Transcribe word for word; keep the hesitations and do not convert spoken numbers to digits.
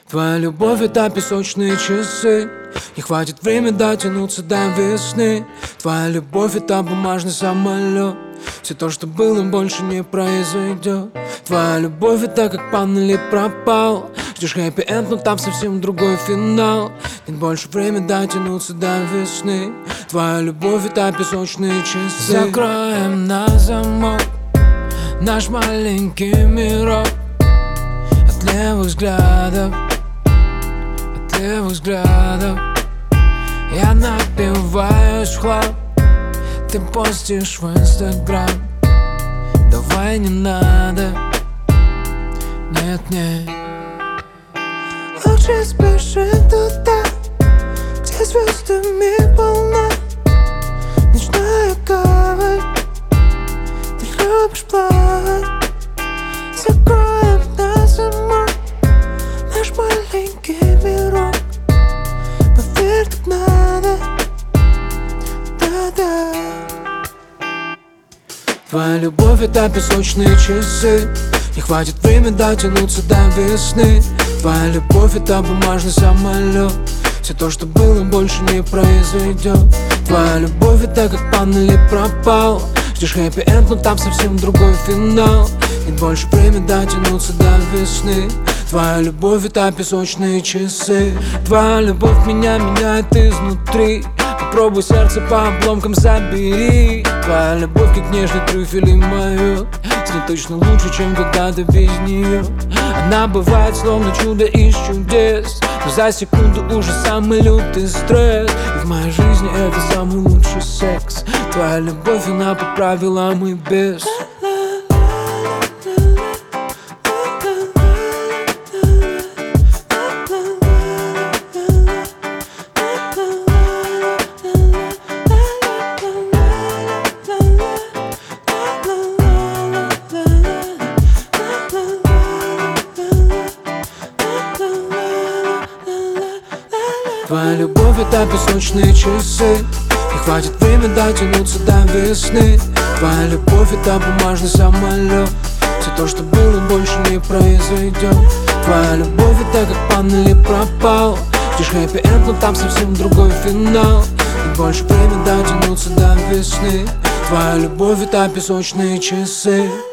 Твоя любовь — это песочные часы. Не хватит времени дотянуться до весны. Твоя любовь — это бумажный самолет. Все то, что было, больше не произойдет. Твоя любовь — это как панели пропал. Ждешь хэппи-энд, но там совсем другой финал. Нет больше времени дотянуться до весны. Твоя любовь — это песочные часы. Закроем на замок наш маленький мирок от левых взглядов, от левых взглядов. Я напиваюсь в хлам, ты постишь в Инстаграм. Давай не надо, нет, нет. Лучше спеши туда, где звездами полна ночная гавань. Ты любишь плавать. Закроем на замок наш маленький мирок. Поверь, так надо, да-да. Твоя любовь — это песочные часы. Не хватит времени дотянуться до весны. Твоя любовь — это бумажный самолет. Все то, что было, больше не произойдет. Твоя любовь — это как панели пропал. Ждешь хэппи-энд, но там совсем другой финал. Нет больше времени дотянуться до весны. Твоя любовь — это песочные часы. Твоя любовь меня меняет изнутри. Попробуй сердце по обломкам забери. Твоя любовь как нежный трюфель и майот. С ней точно лучше, чем когда-то без нее. Она бывает словно чудо из чудес, но за секунду уже самый лютый стресс. И в моей жизни это самый лучший секс. Твоя любовь, она поправила мой бес. Твоя любовь — это песочные часы. Не хватит времени дотянуться до весны. Твоя любовь — это бумажный самолет. Все то, что было, больше не произойдет. Твоя любовь — это как панели пропал. Ждешь хэппи-энд, но там совсем другой финал. Нет больше времени дотянуться до весны. Твоя любовь — это песочные часы.